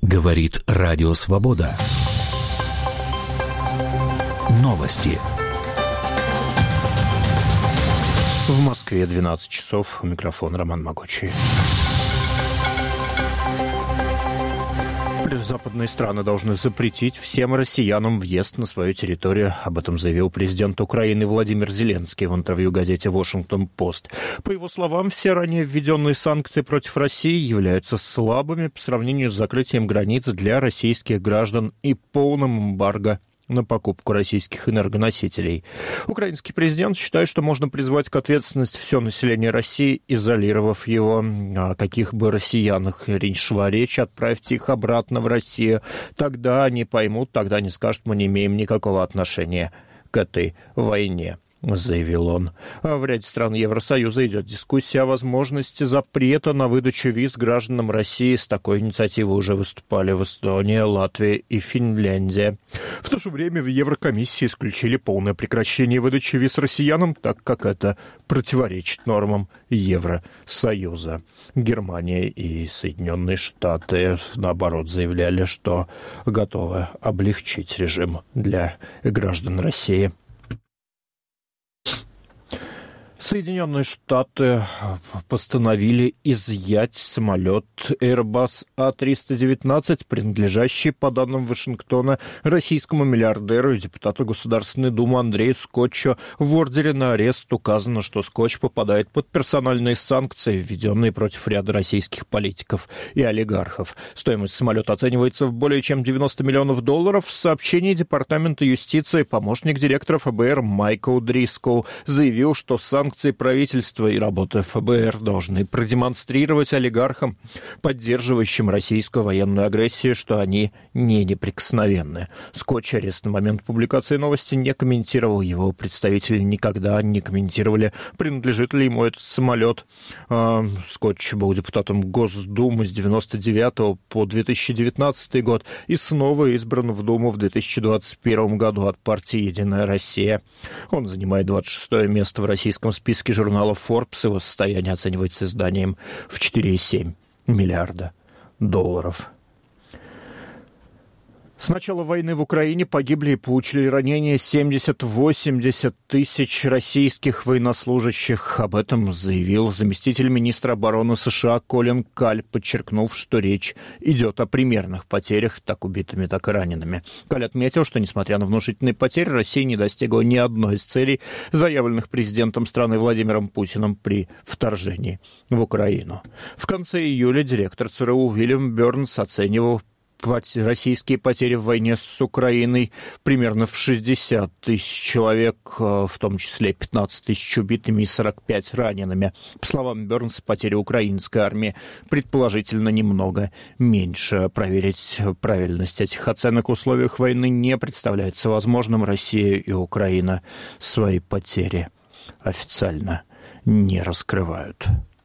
Говорит Радио Свобода. Новости. В Москве 12 часов. У микрофона Роман Могучий. Западные страны должны запретить всем россиянам въезд на свою территорию. Об этом заявил президент Украины Владимир Зеленский в интервью газете «Вашингтон-Пост». По его словам, все ранее введенные санкции против России являются слабыми по сравнению с закрытием границ для российских граждан и полным эмбарго на покупку российских энергоносителей. Украинский президент считает, что можно призвать к ответственности все население России, изолировав его. О каких бы россиянах шла речь, отправьте их обратно в Россию. Тогда они поймут, тогда они скажут, мы не имеем никакого отношения к этой войне, заявил он. В ряде стран Евросоюза идет дискуссия о возможности запрета на выдачу виз гражданам России. С такой инициативой уже выступали в Эстонии, Латвии и Финляндии. В то же время в Еврокомиссии исключили полное прекращение выдачи виз россиянам, так как это противоречит нормам Евросоюза. Германия и Соединенные Штаты, наоборот, заявляли, что готовы облегчить режим для граждан России. Соединенные Штаты постановили изъять самолет Airbus A319, принадлежащий, по данным Вашингтона, российскому миллиардеру и депутату Государственной Думы Андрею Скотчу. В ордере на арест указано, что Скотч попадает под персональные санкции, введенные против ряда российских политиков и олигархов. Стоимость самолета оценивается в более чем $90 миллионов. В сообщении Департамента юстиции помощник директора ФБР Майкл Дрискоу заявил, что санкции правительства и работы ФБР должны продемонстрировать олигархам, поддерживающим российскую военную агрессию, что они не неприкосновенны. Скотч арест на момент публикации новости не комментировал. Его представители никогда не комментировали, принадлежит ли ему этот самолет. Скотч был депутатом Госдумы с 1999 по 2019 год и снова избран в Думу в 2021 году от партии «Единая Россия». Он занимает 26-е место в российском списке журнала Forbes. Его состояние оценивается изданием в $4,7 миллиарда. С начала войны в Украине погибли и получили ранения 70-80 тысяч российских военнослужащих. Об этом заявил заместитель министра обороны США Колин Каль, подчеркнув, что речь идет о примерных потерях, так убитыми, так и ранеными. Каль отметил, что, несмотря на внушительные потери, Россия не достигла ни одной из целей, заявленных президентом страны Владимиром Путиным при вторжении в Украину. В конце июля директор ЦРУ Уильям Бёрнс оценивал российские потери в войне с Украиной примерно в 60 тысяч человек, в том числе 15 тысяч убитыми и 45 ранеными. По словам Бёрнса, потери украинской армии предположительно немного меньше. Проверить правильность этих оценок в условиях войны не представляется возможным. Россия и Украина свои потери официально не раскрывают.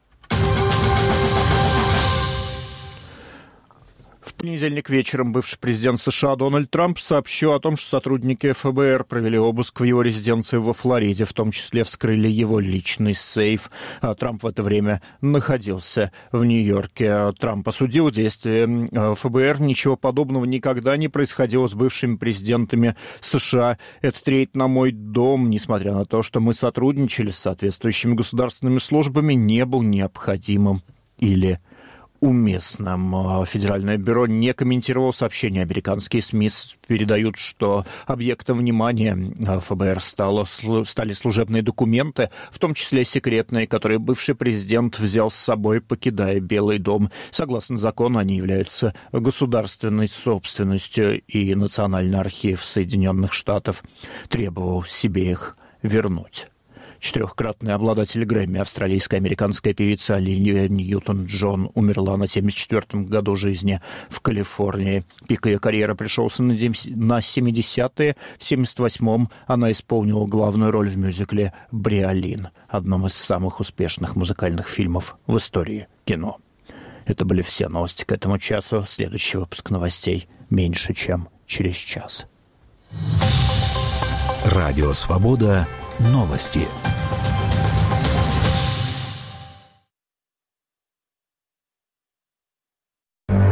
В понедельник вечером бывший президент США Дональд Трамп сообщил о том, что сотрудники ФБР провели обыск в его резиденции во Флориде, в том числе вскрыли его личный сейф. Трамп в это время находился в Нью-Йорке. Трамп осудил действия ФБР. Ничего подобного никогда не происходило с бывшими президентами США. Это рейд на мой дом, несмотря на то, что мы сотрудничали с соответствующими государственными службами, не был необходимым или уместным. Федеральное бюро не комментировало сообщение. Американские СМИ передают, что объектом внимания ФБР стали служебные документы, в том числе секретные, которые бывший президент взял с собой, покидая Белый дом. Согласно закону, они являются государственной собственностью, и Национальный архив Соединенных Штатов требовал себе их вернуть. Четырехкратный обладатель Грэмми, австралийско-американская певица Оливия Ньютон-Джон, умерла на 74-м году жизни в Калифорнии. Пик ее карьеры пришелся на 70-е. В 78-м она исполнила главную роль в мюзикле «Бриолин», одном из самых успешных музыкальных фильмов в истории кино. Это были все новости к этому часу. Следующий выпуск новостей меньше, чем через час. Радио «Свобода». Новости.